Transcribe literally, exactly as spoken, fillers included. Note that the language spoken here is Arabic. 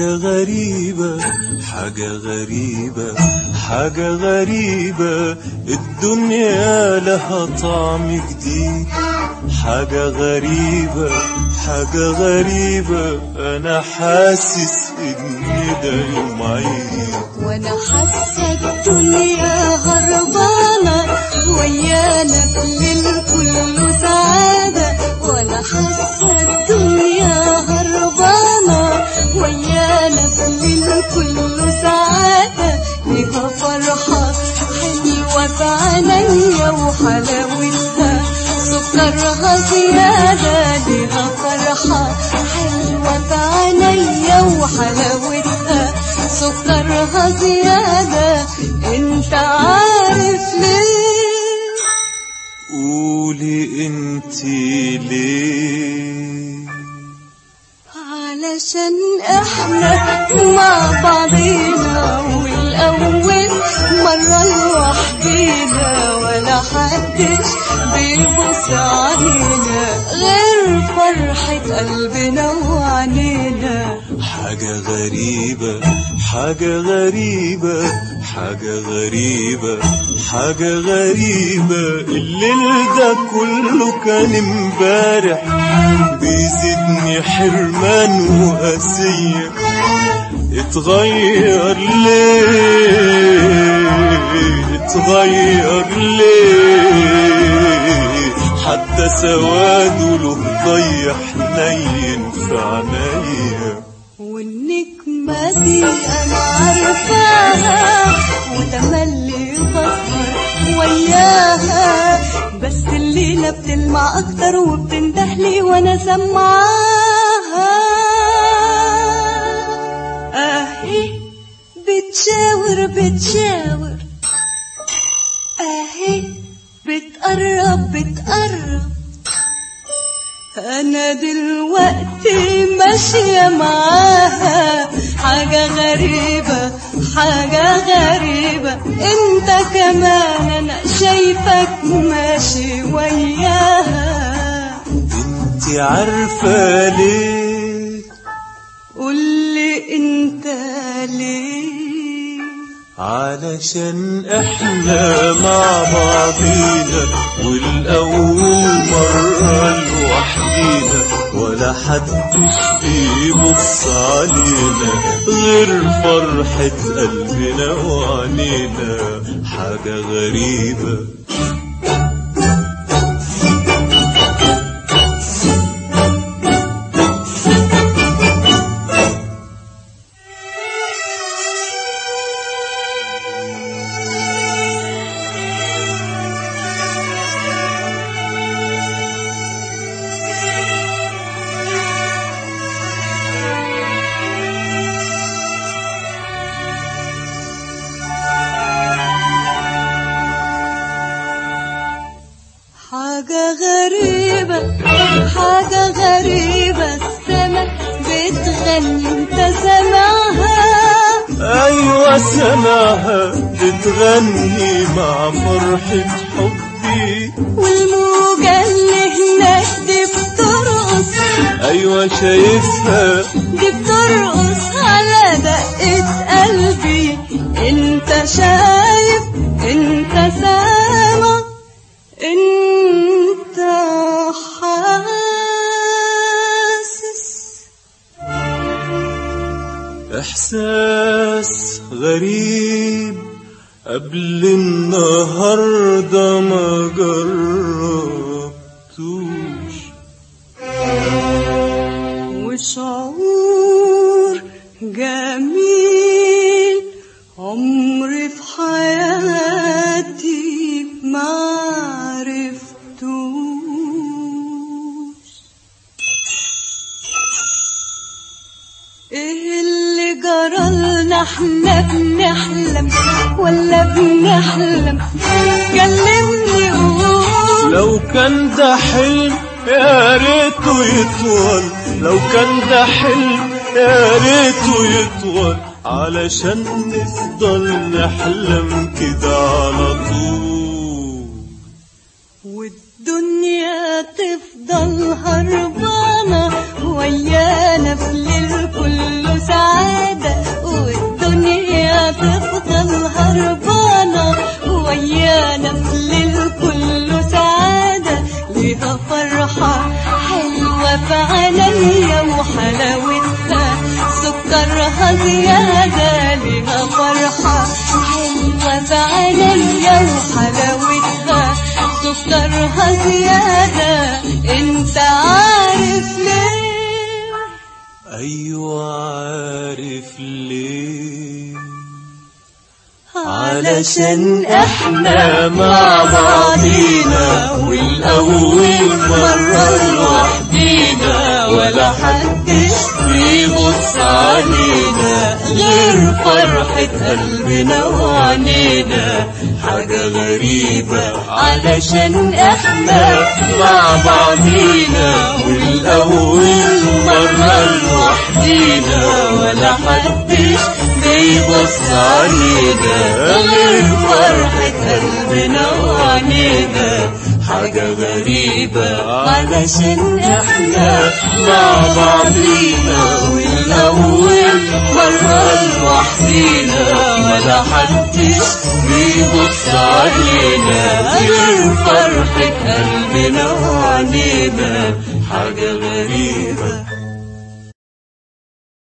حاجة غريبة حاجة غريبة حاجة غريبة، الدنيا لها طعم جديد. حاجة غريبة حاجة غريبة، أنا حاسس إن ده يوم عيد، وأنا حاسة الدنيا هربانة ويانا الليل كله سعادة. وأنا حاسة الدنيا هربانة ويانا الليل كله سعادة. ليها فرحة حلوة في عينيا وحلاوتها سكرها زيادة. ليها فرحة حلوة في عينيا وحلاوتها سكرها زيادة. انت عارف ليه؟ قولي انتي ليه؟ علشان احنا مع بعضينا والاول مرة لوحدينا، ولا حدش بيبص علينا غير فرحة قلبنا وعنينا. حاجة غريبة حاجة غريبة حاجة غريبة حاجة غريبة، الليل ده كله كان امبارح بيزيدني حرمان وقاسية. اتغير ليه اتغير ليه، حتى سواده له ضيح نين في عينيا. والنجمة دي أنا عارفاها وتملي بسهر وياها، بس الليلة بتلمع أكتر وبتندهلي وأنا سمعاها. أهي بتشاور بتشاور، أهي بتقرب بتقرب، أنا دلوقتي ماشية معاها. حاجة غريبة حاجة غريبة، انت كمان انا شايفك ماشي وياها. انت عارفة ليه؟ قولي انت ليه؟ علشان احنا مع بعضينا والاول مرة لوحدينا، ولا حدش بيبص علينا غير فرحة قلبنا وعنينا. حاجة غريبة حاجة غريبة حاجة غريبة، السما بتغني انت سمعها؟ ايوه سمعها بتغني مع فرحة حبي، والموجة اللي هناك دي بترقص. ايوه شايفها دي بترقص على دقة قلبي. انت شايف انت سامع انت حاسس. احساس غريب قبل النهارده ما جربتوش، وشعور جميل عمري في حياتي ما ايه اللي جرالنا؟ احنا بنحلم ولا بنحلم؟ كلمني قول. لو كان ده حلم يا ريته يطول، لو كان ده حلم يا ريته يطول، علشان نفضل نحلم كده على طول، والدنيا تفضل هربانة ويانا في ليل كله سعادة والدنيا تفضل هربانة ويانا في ليل كله سعادة ليها فرحة حلوة في عينيا وحلاوتها سكرها زيادة ليها فرحة حلوة في عينيا وحلاوتها سكرها زيادة انت عارف ليه؟ ايوه عارف ليه؟ علشان احنا مع بعضينا والاول مرة لوحدينا ولا حدش بيبص علينا غير فرحة قلبنا وعنينا حاجة غريبة علشان احنا مع بعضينا والاول مرة لوحدينا ولا حدش بيبص علينا غير فرحة قلبنا وعنينا حاجة غريبة علشان احنا مع بعضينا والأول مرة لوحدينا ولا حدش بيبص علينا غير فرحة قلبنا وعنينا حاجة غريبة